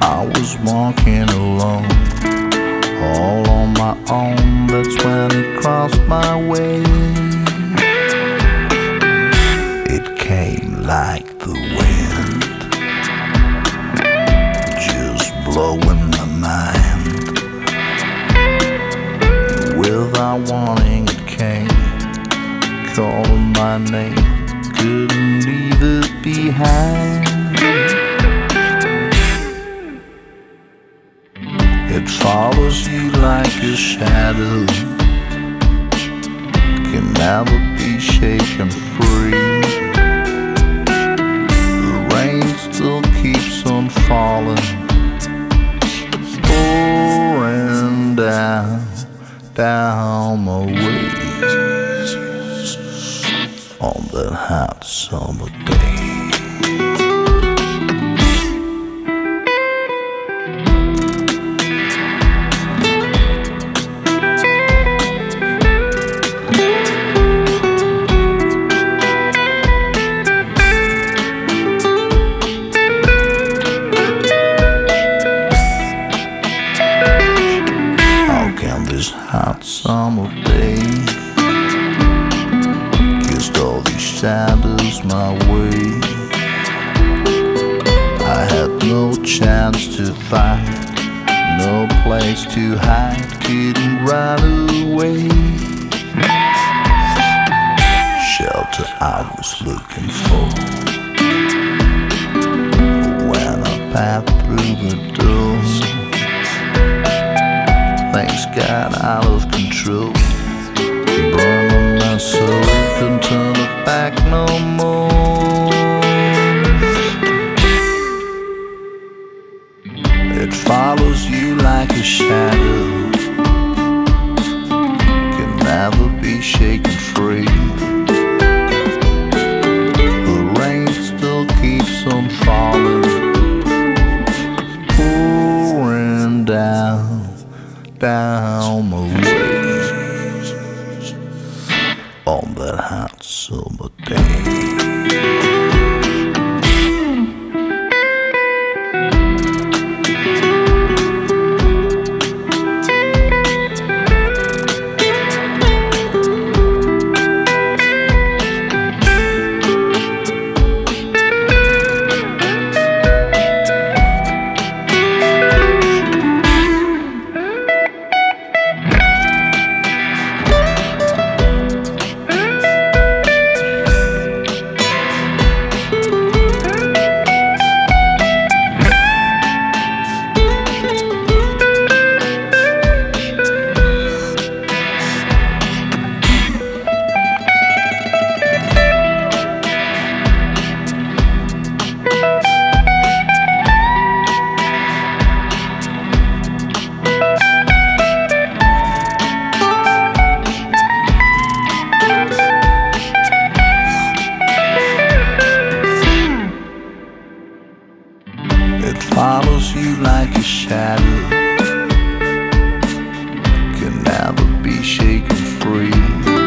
I was walking alone, all on my own. That's when it crossed my way. It came like the wind, just blowing my mind. Without warning it came, calling my name, couldn't leave it behind. It follows you like a shadow, can never be shaken free. The rain still keeps on falling, pouring down, down my ways on that hot summer day. This hot summer day kissed all these shadows my way. I had no chance to fight, no place to hide, couldn't run away. Shelter I was looking for when I passed through the door. Things got out of control, burning my soul, couldn't turn it back no more. It follows you like a shadow, can never be shaken free. The rain still keeps on falling, pouring down, down my way on that hot summer day. It follows you like a shadow, can never be shaken free.